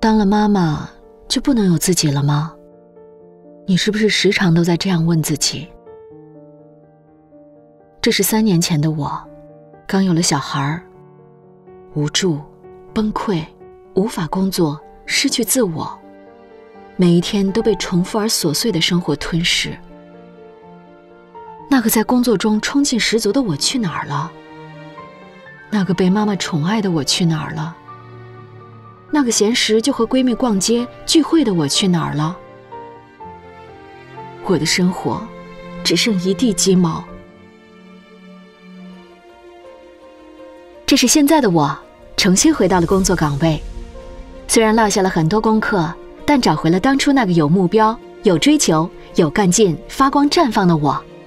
当了妈妈就不能有自己了吗？你是不是时常都在这样问自己？这是3年前的我，刚有了小孩，无助、崩溃，无法工作，失去自我，每一天都被重复而琐碎的生活吞噬。那个在工作中冲劲十足的我去哪儿了？那个被妈妈宠爱的我去哪儿了？那个闲时就和闺蜜逛街聚会的我去哪儿了？我的生活只剩一地鸡毛。这是现在的我，重新回到了工作岗位，虽然落下了很多功课，但找回了当初那个有目标、有追求、有干劲、发光绽放的我。